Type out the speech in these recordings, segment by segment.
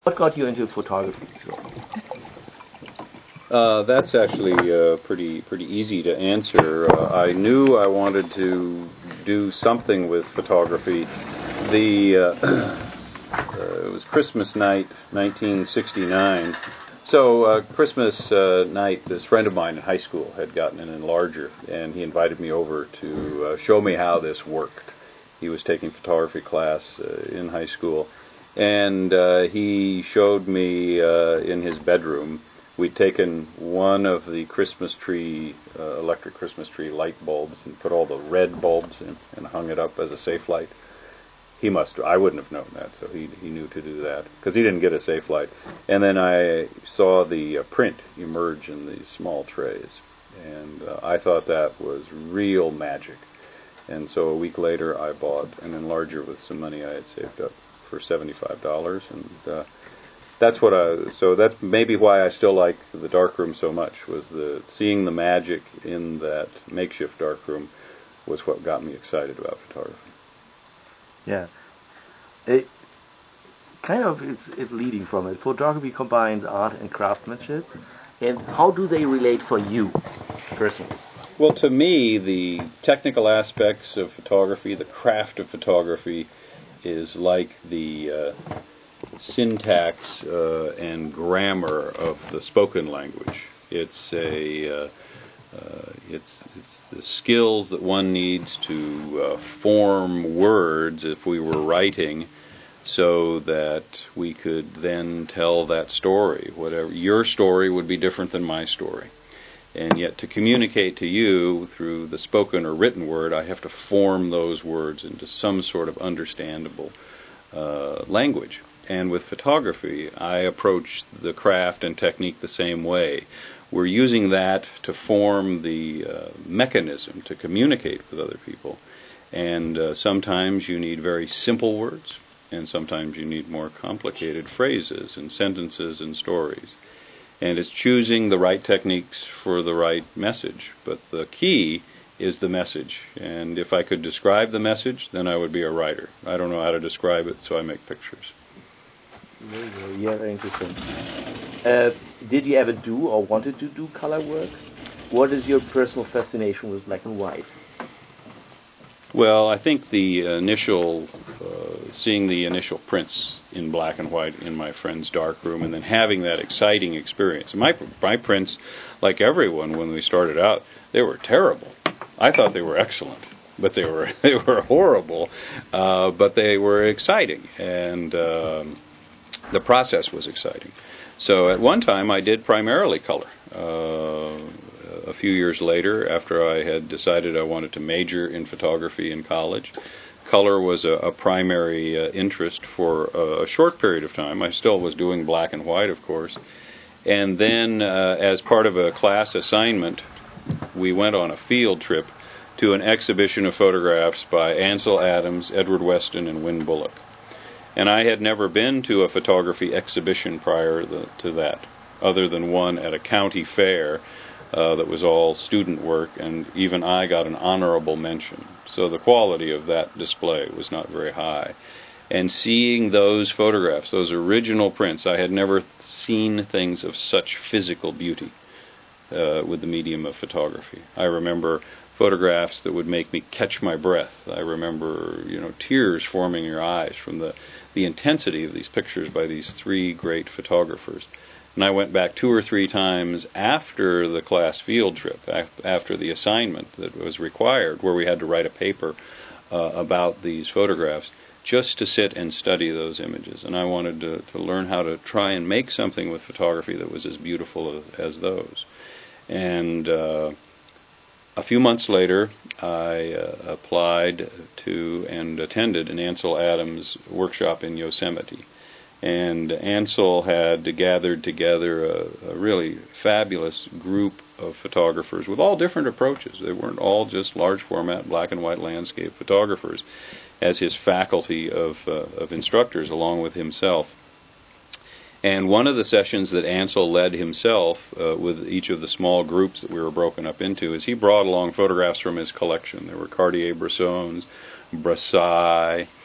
What got you into photography? So, That's actually pretty easy to answer. I knew I wanted to do something with photography. It was Christmas night, 1969. So Christmas night, this friend of mine in high school had gotten an enlarger, and he invited me over to show me how this worked. He was taking photography class in high school, and he showed me in his bedroom. We'd taken one of the Christmas tree, electric Christmas tree light bulbs and put all the red bulbs in and hung it up as a safe light. I wouldn't have known that, so he knew to do that, because he didn't get a safe light. And then I saw the print emerge in these small trays, and I thought that was real magic. And so a week later I bought an enlarger with some money I had saved up for $75, and so that's maybe why I still like the darkroom so much, was seeing the magic in that makeshift darkroom was what got me excited about photography. yeah, it kind of it's leading from it. Photography combines art and craftsmanship, and how do they relate for you personally? Well, to me, the technical aspects of photography, the craft of photography, is like the syntax and grammar of the spoken language. It's the skills that one needs to form words if we were writing, so that we could then tell that story. Whatever your story would be different than my story, and yet to communicate to you through the spoken or written word, I have to form those words into some sort of understandable language. And with photography, I approach the craft and technique the same way. We're using that to form the mechanism to communicate with other people. And sometimes you need very simple words, and sometimes you need more complicated phrases and sentences and stories. And it's choosing the right techniques for the right message. But the key is the message. And if I could describe the message, then I would be a writer. I don't know how to describe it, so I make pictures. Yeah, very interesting. Did you ever do or wanted to do color work? What is your personal fascination with black and white? Well, I think seeing the initial prints in black and white in my friend's darkroom, and then having that exciting experience. My prints, like everyone when we started out, they were terrible. I thought they were excellent, but they were horrible. But they were exciting, and the process was exciting. So at one time I did primarily color. A few years later, after I had decided I wanted to major in photography in college, color was a primary interest for a short period of time. I still was doing black and white, of course. And then as part of a class assignment, we went on a field trip to an exhibition of photographs by Ansel Adams, Edward Weston, and Win Bullock. And I had never been to a photography exhibition prior to that, other than one at a county fair that was all student work, and even I got an honorable mention. So the quality of that display was not very high. And seeing those photographs, those original prints, I had never seen things of such physical beauty with the medium of photography. I remember photographs that would make me catch my breath. I remember, tears forming in your eyes from the intensity of these pictures by these three great photographers. And I went back 2 or 3 times after the class field trip, after the assignment that was required, where we had to write a paper about these photographs, just to sit and study those images. And I wanted to learn how to try and make something with photography that was as beautiful as those. And a few months later, I applied to and attended an Ansel Adams workshop in Yosemite. And Ansel had gathered together a really fabulous group of photographers with all different approaches. They weren't all just large format black and white landscape photographers, as his faculty of instructors along with himself. And one of the sessions that Ansel led himself with each of the small groups that we were broken up into is he brought along photographs from his collection. There were Cartier-Bressons, Brassai,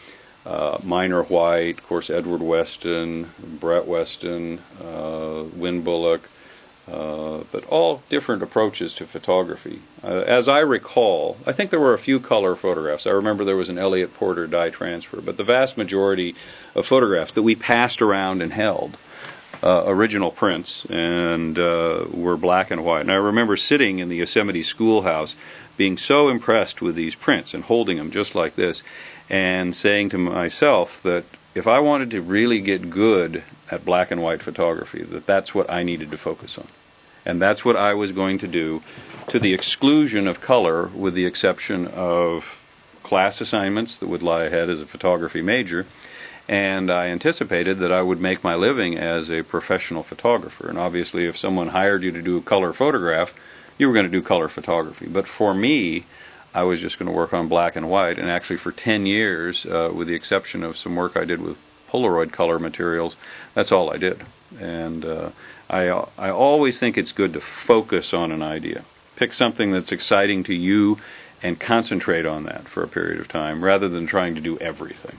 Minor White, of course, Edward Weston, Brett Weston, Win Bullock, but all different approaches to photography. As I recall, I think there were a few color photographs. I remember there was an Elliott Porter dye transfer, but the vast majority of photographs that we passed around and held, original prints, and were black and white. And I remember sitting in the Yosemite schoolhouse being so impressed with these prints and holding them just like this, and saying to myself that if I wanted to really get good at black and white photography, that's what I needed to focus on. And that's what I was going to do, to the exclusion of color, with the exception of class assignments that would lie ahead as a photography major. And I anticipated that I would make my living as a professional photographer. And obviously, if someone hired you to do a color photograph, you were going to do color photography. But for me, I was just going to work on black and white. And actually, for 10 years, with the exception of some work I did with Polaroid color materials, that's all I did. And I always think it's good to focus on an idea. Pick something that's exciting to you and concentrate on that for a period of time, rather than trying to do everything.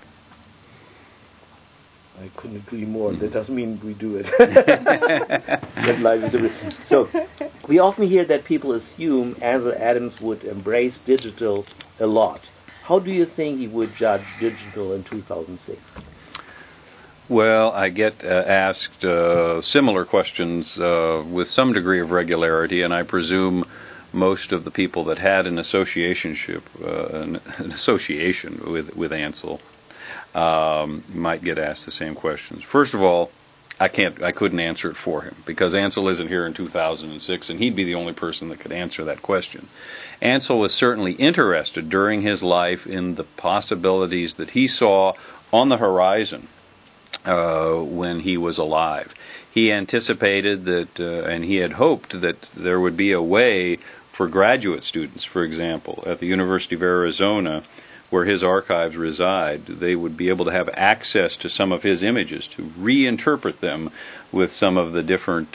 I couldn't agree more. That doesn't mean we do it. But life is different. So, we often hear that people assume Ansel Adams would embrace digital a lot. How do you think he would judge digital in 2006? Well, I get asked similar questions with some degree of regularity, and I presume most of the people that had an association with Ansel might get asked the same questions. First of all, I couldn't answer it for him, because Ansel isn't here in 2006, and he'd be the only person that could answer that question. Ansel was certainly interested during his life in the possibilities that he saw on the horizon when he was alive. He anticipated that, and he had hoped that there would be a way for graduate students, for example, at the University of Arizona, where his archives reside, they would be able to have access to some of his images, to reinterpret them with some of the different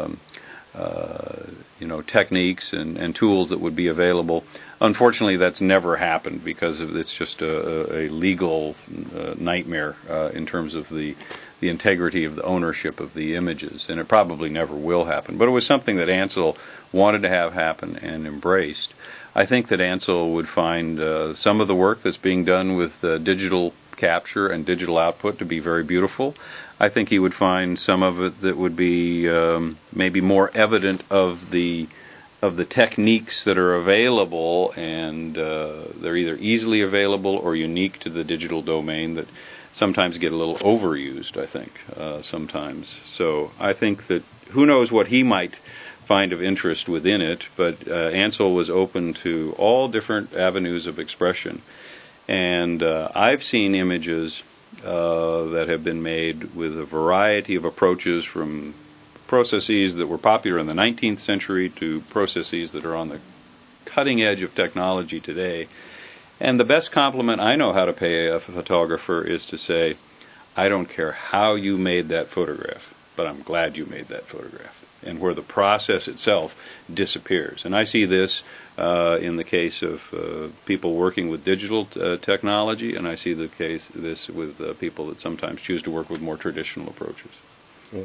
techniques and tools that would be available. Unfortunately, that's never happened, because it's just a legal nightmare in terms of the integrity of the ownership of the images, and it probably never will happen. But it was something that Ansel wanted to have happen and embraced. I think that Ansel would find some of the work that's being done with digital capture and digital output to be very beautiful. I think he would find some of it that would be maybe more evident of the techniques that are available, and they're either easily available or unique to the digital domain, that sometimes get a little overused, I think, sometimes. So I think that who knows what he might find of interest within it, but Ansel was open to all different avenues of expression. And I've seen images that have been made with a variety of approaches, from processes that were popular in the 19th century to processes that are on the cutting edge of technology today. And the best compliment I know how to pay a photographer is to say, I don't care how you made that photograph, but I'm glad you made that photograph. And where the process itself disappears. And I see this in the case of people working with digital technology, and I see this with people that sometimes choose to work with more traditional approaches. Yeah.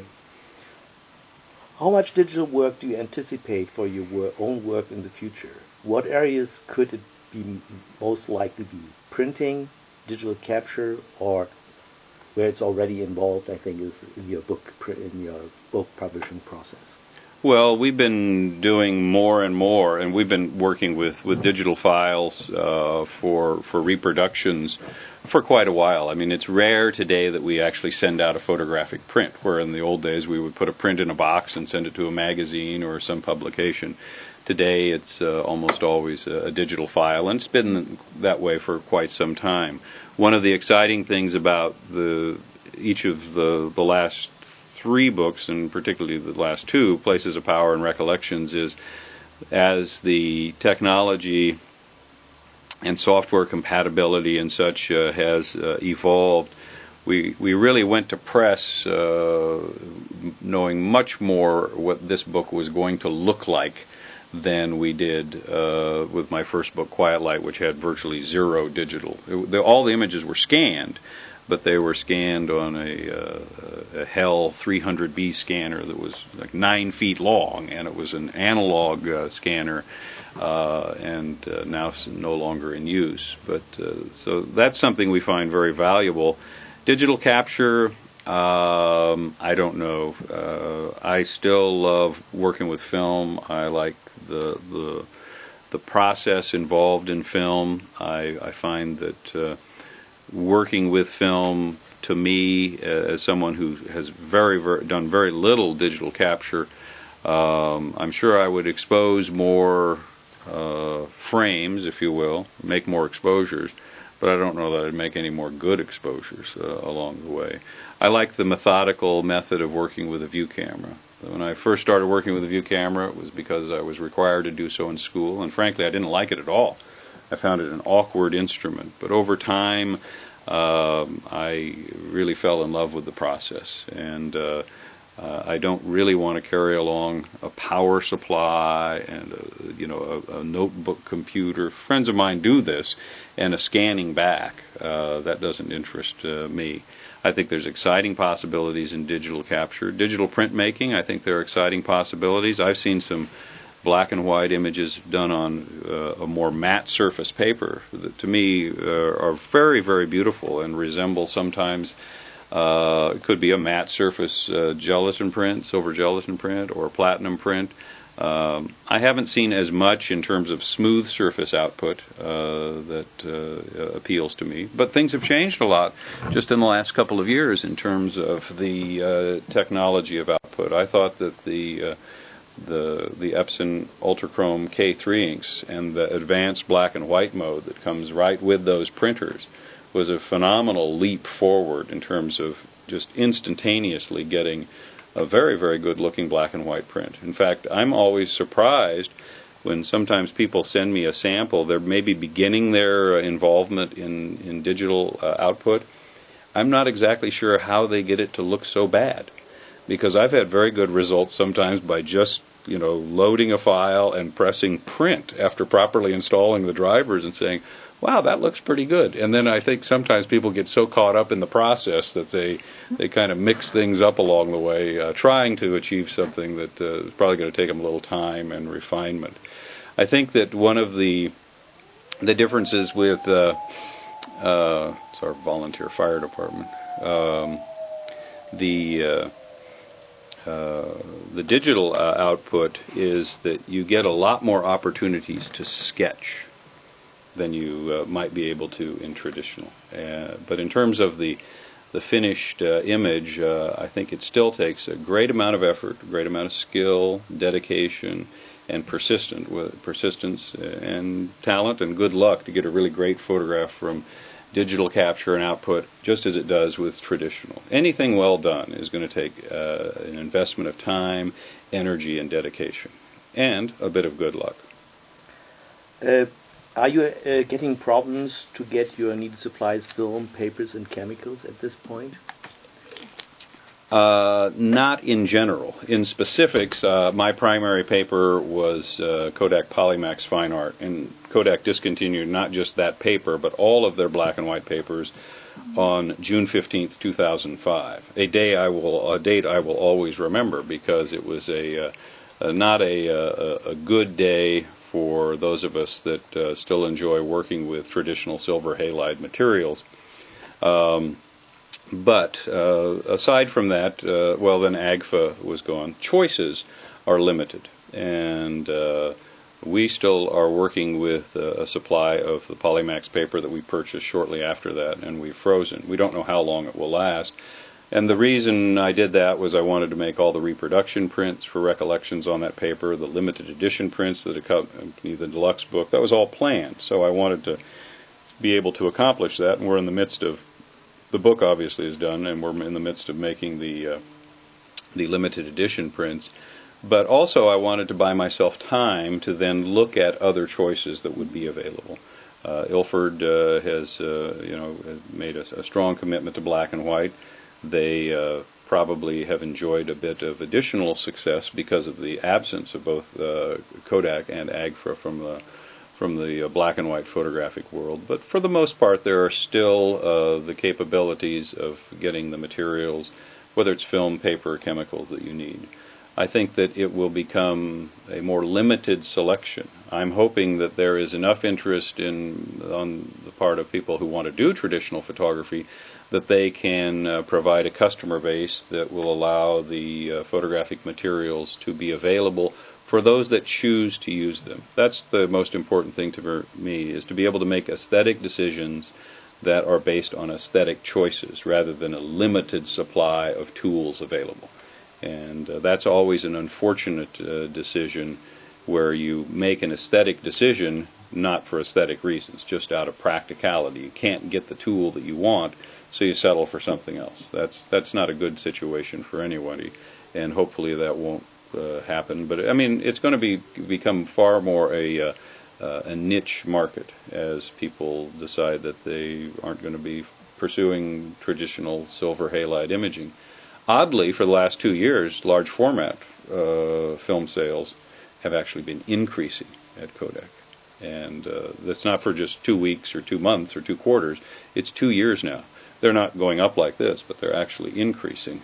How much digital work do you anticipate for your own work in the future? What areas could it be most likely be? Printing, digital capture, or where it's already involved, I think, is in your book publishing process? Well, we've been doing more and more, and we've been working with digital files for reproductions for quite a while. I mean, it's rare today that we actually send out a photographic print, where in the old days we would put a print in a box and send it to a magazine or some publication. Today it's almost always a digital file, and it's been that way for quite some time. One of the exciting things about each of the last 3 books, and particularly the last 2, Places of Power and Recollections, is as the technology and software compatibility and such has evolved, we really went to press knowing much more what this book was going to look like than we did with my first book, Quiet Light, which had virtually zero digital. All the images were scanned, but they were scanned on a HEL 300B scanner that was like 9 feet long, and it was an analog scanner, and now it's no longer in use. But so that's something we find very valuable. Digital capture, I don't know. I still love working with film. I like the process involved in film. I find that working with film, to me, as someone who has done very little digital capture, I'm sure I would expose more frames, if you will, make more exposures, but I don't know that I'd make any more good exposures along the way. I like the methodical method of working with a view camera. When I first started working with a view camera, it was because I was required to do so in school, and frankly, I didn't like it at all. I found it an awkward instrument, but over time, I really fell in love with the process, and I don't really want to carry along a power supply and a notebook computer. Friends of mine do this, and a scanning back. That doesn't interest me. I think there's exciting possibilities in digital capture. Digital printmaking, I think there are exciting possibilities. I've seen some black and white images done on a more matte surface paper that to me are very, very beautiful and resemble sometimes, it could be a matte surface gelatin print, silver gelatin print, or platinum print. I haven't seen as much in terms of smooth surface output that appeals to me, but things have changed a lot just in the last couple of years in terms of the technology of output. I thought that the Epson Ultrachrome K3 inks and the advanced black and white mode that comes right with those printers was a phenomenal leap forward in terms of just instantaneously getting a very, very good looking black and white print. In fact, I'm always surprised when sometimes people send me a sample. They're maybe beginning their involvement in digital output. I'm not exactly sure how they get it to look so bad, because I've had very good results sometimes by just loading a file and pressing print after properly installing the drivers and saying, wow, that looks pretty good. And then I think sometimes people get so caught up in the process that they kind of mix things up along the way, trying to achieve something that is probably going to take them a little time and refinement. I think that one of the differences with it's our volunteer fire department, the digital output is that you get a lot more opportunities to sketch than you might be able to in traditional. But in terms of the finished image, I think it still takes a great amount of effort, a great amount of skill, dedication, and persistence and talent and good luck to get a really great photograph from digital capture and output, just as it does with traditional. Anything well done is going to take an investment of time, energy, and dedication, and a bit of good luck. Are you getting problems to get your needed supplies, film, papers, and chemicals at this point? Not in general. In specifics, my primary paper was Kodak Polymax Fine Art, and Kodak discontinued not just that paper, but all of their black and white papers on June 15th, 2005. A date I will always remember, because it was not a good day for those of us that still enjoy working with traditional silver halide materials. But aside from that, then AGFA was gone. Choices are limited, and we still are working with a supply of the Polymax paper that we purchased shortly after that, and we've frozen. We don't know how long it will last. And the reason I did that was I wanted to make all the reproduction prints for Recollections on that paper, the limited edition prints that accompany the deluxe book. That was all planned, so I wanted to be able to accomplish that, and we're in the midst of, the book obviously is done, and we're in the midst of making the limited edition prints. But also I wanted to buy myself time to then look at other choices that would be available. Ilford has made a strong commitment to black and white. They probably have enjoyed a bit of additional success because of the absence of both Kodak and Agfa from the black and white photographic world. But for the most part, there are still the capabilities of getting the materials, whether it's film, paper, or chemicals that you need. I think that it will become a more limited selection. I'm hoping that there is enough interest on the part of people who want to do traditional photography that they can provide a customer base that will allow the photographic materials to be available for those that choose to use them. That's the most important thing to me, is to be able to make aesthetic decisions that are based on aesthetic choices rather than a limited supply of tools available. And that's always an unfortunate decision, where you make an aesthetic decision not for aesthetic reasons, just out of practicality. You can't get the tool that you want, so you settle for something else. That's not a good situation for anybody, and hopefully that won't happen. But I mean, it's going to become far more a niche market as people decide that they aren't going to be pursuing traditional silver halide imaging. Oddly, for the last 2 years, large format film sales have actually been increasing at Kodak. And that's not for just 2 weeks or 2 months or 2 quarters. It's 2 years now. They're not going up like this, but they're actually increasing.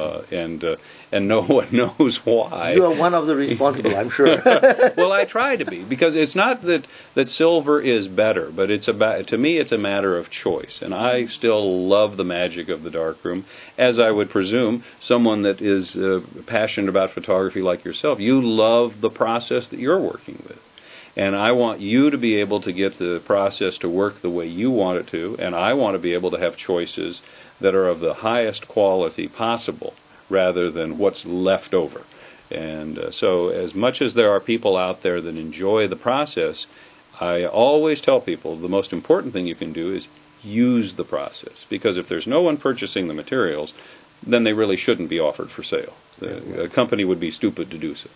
And no one knows why. You are one of the responsible, I'm sure. Well, I try to be, because it's not that silver is better, but to me it's a matter of choice. And I still love the magic of the darkroom, as I would presume someone that is passionate about photography like yourself. You love the process that you're working with. And I want you to be able to get the process to work the way you want it to, and I want to be able to have choices that are of the highest quality possible, rather than what's left over. And so as much as there are people out there that enjoy the process, I always tell people the most important thing you can do is use the process. Because if there's no one purchasing the materials, then they really shouldn't be offered for sale. A company would be stupid to do so.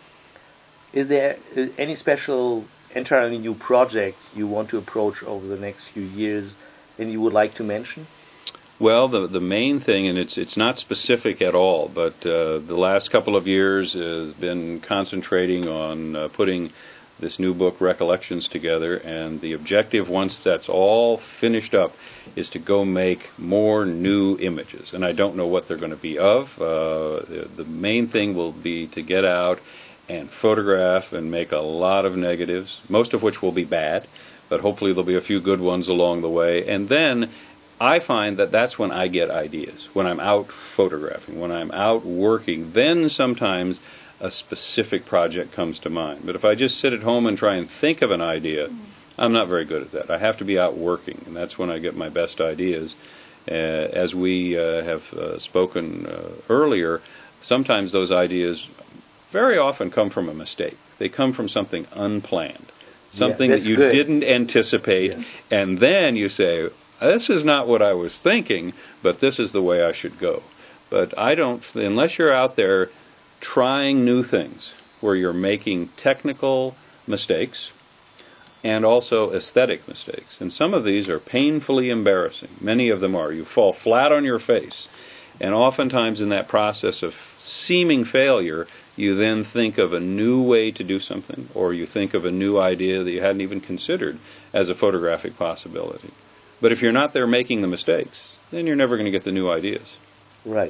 Is there any special, entirely new project you want to approach over the next few years and you would like to mention? Well, the main thing, and it's not specific at all, but the last couple of years has been concentrating on putting this new book, Recollections, together, and the objective, once that's all finished up, is to go make more new images. And I don't know what they're going to be of. The main thing will be to get out and photograph and make a lot of negatives, most of which will be bad, but hopefully there'll be a few good ones along the way. And then I find that that's when I get ideas, when I'm out photographing, when I'm out working. Then sometimes a specific project comes to mind. But if I just sit at home and try and think of an idea, I'm not very good at that. I have to be out working, and that's when I get my best ideas. As we have spoken earlier, sometimes those ideas very often come from a mistake. They come from something unplanned, something that you didn't anticipate, and then you say, this is not what I was thinking, but this is the way I should go. But I don't, unless you're out there trying new things, where you're making technical mistakes and also aesthetic mistakes. And some of these are painfully embarrassing. Many of them are. You fall flat on your face. And oftentimes in that process of seeming failure, you then think of a new way to do something, or you think of a new idea that you hadn't even considered as a photographic possibility. But if you're not there making the mistakes, then you're never going to get the new ideas. Right.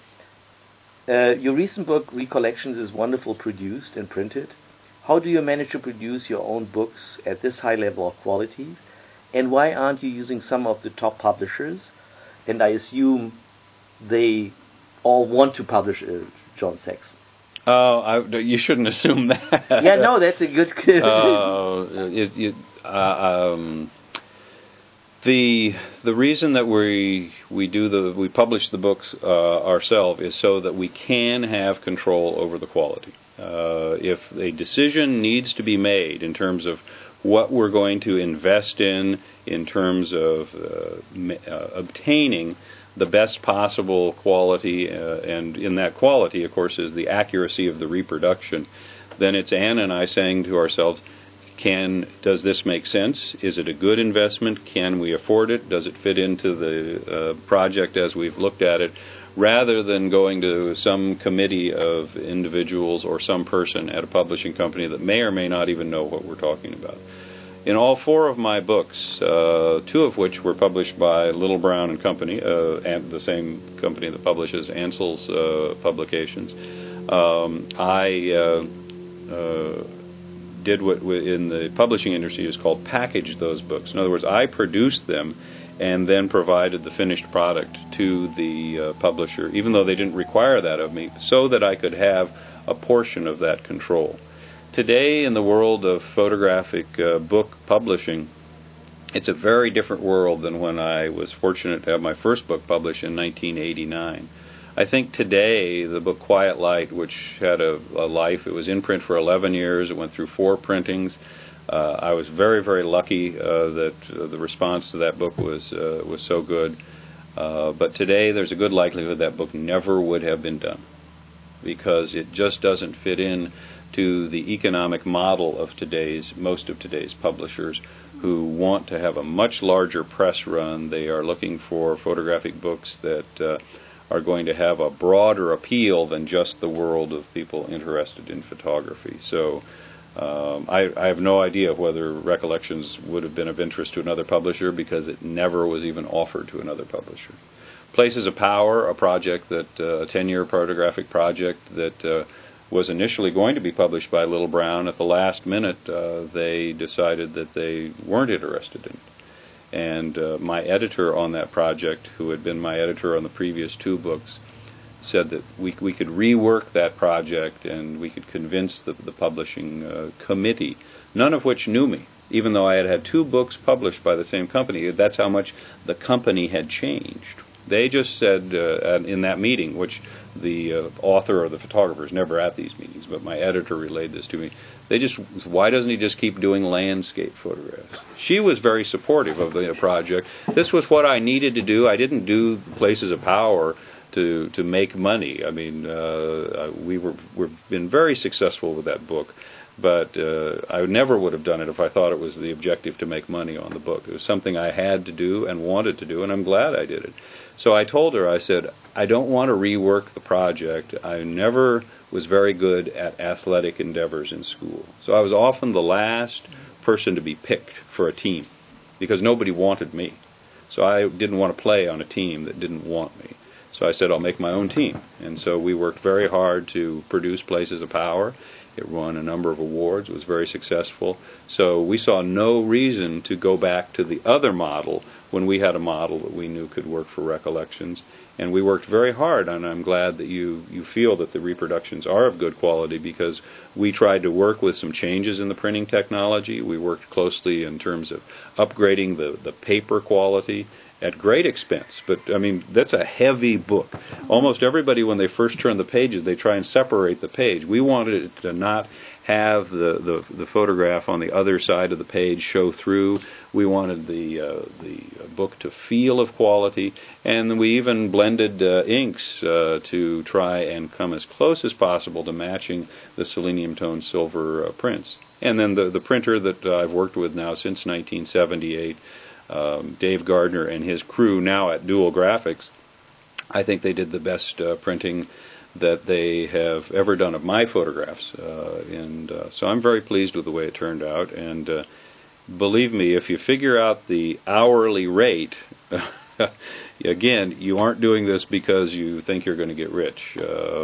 Your recent book, Recollections, is wonderfully produced and printed. How do you manage to produce your own books at this high level of quality? And why aren't you using some of the top publishers? And I assume they all want to publish John Saxon. Oh, you shouldn't assume that. Yeah, no, that's a good. The reason that we publish the books ourselves is so that we can have control over the quality. If a decision needs to be made in terms of what we're going to invest in terms of obtaining the best possible quality, and in that quality, of course, is the accuracy of the reproduction, then it's Ann and I saying to ourselves, does this make sense? Is it a good investment? Can we afford it? Does it fit into the project as we've looked at it? rather than going to some committee of individuals or some person at a publishing company that may or may not even know what we're talking about. In all four of my books, two of which were published by Little Brown and Company, and the same company that publishes Ansel's publications, I did what in the publishing industry is called package those books. In other words, I produced them and then provided the finished product to the publisher, even though they didn't require that of me, so that I could have a portion of that control. Today, in the world of photographic book publishing, it's a very different world than when I was fortunate to have my first book published in 1989. I think today, the book Quiet Light, which had a life, it was in print for 11 years, it went through 4 printings. I was very, very lucky that the response to that book was so good. But today, there's a good likelihood that book never would have been done, because it just doesn't fit in to the economic model of most of today's publishers, who want to have a much larger press run. They are looking for photographic books that are going to have a broader appeal than just the world of people interested in photography. So I have no idea whether Recollections would have been of interest to another publisher, because it never was even offered to another publisher. Places of Power, a project that a 10-year photographic project that was initially going to be published by Little Brown. At the last minute, they decided that they weren't interested in it. And my editor on that project, who had been my editor on the previous 2 books, said that we could rework that project and we could convince the publishing committee, none of which knew me, even though I had had 2 books published by the same company. That's how much the company had changed. They just said in that meeting, which the author or the photographer is never at these meetings, but my editor relayed this to me. Why doesn't he just keep doing landscape photographs? She was very supportive of the project. This was what I needed to do. I didn't do Places of Power to make money. I mean, we've been very successful with that book, but I never would have done it if I thought it was the objective to make money on the book. It was something I had to do and wanted to do, and I'm glad I did it. So I told her, I said, I don't want to rework the project. I never was very good at athletic endeavors in school. So I was often the last person to be picked for a team, because nobody wanted me. So I didn't want to play on a team that didn't want me. So I said, I'll make my own team. And so we worked very hard to produce Places of Power. It won a number of awards. It was very successful. So we saw no reason to go back to the other model when we had a model that we knew could work for Recollections. And we worked very hard, and I'm glad that you feel that the reproductions are of good quality, because we tried to work with some changes in the printing technology. We worked closely in terms of upgrading the paper quality at great expense. But, I mean, that's a heavy book. Almost everybody, when they first turn the pages, they try and separate the page. We wanted it to not have the photograph on the other side of the page show through. We wanted the book to feel of quality, and we even blended inks to try and come as close as possible to matching the selenium tone silver prints. And then the printer that I've worked with now since 1978, Dave Gardner and his crew now at Dual Graphics, I think they did the best printing that they have ever done of my photographs. So I'm very pleased with the way it turned out. And believe me, if you figure out the hourly rate, again, you aren't doing this because you think you're going to get rich.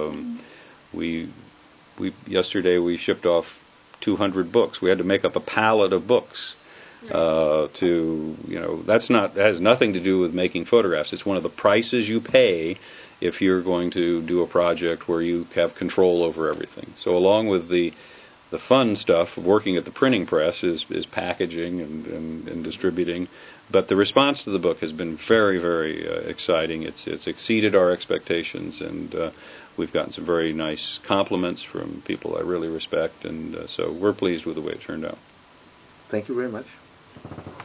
Yesterday we shipped off 200 books. We had to make up a pallet of books. That has nothing to do with making photographs. It's one of the prices you pay if you're going to do a project where you have control over everything. So along with the fun stuff of working at the printing press is packaging and distributing. But the response to the book has been very, very exciting. It's exceeded our expectations, and we've gotten some very nice compliments from people I really respect, and so we're pleased with the way it turned out. Thank you very much.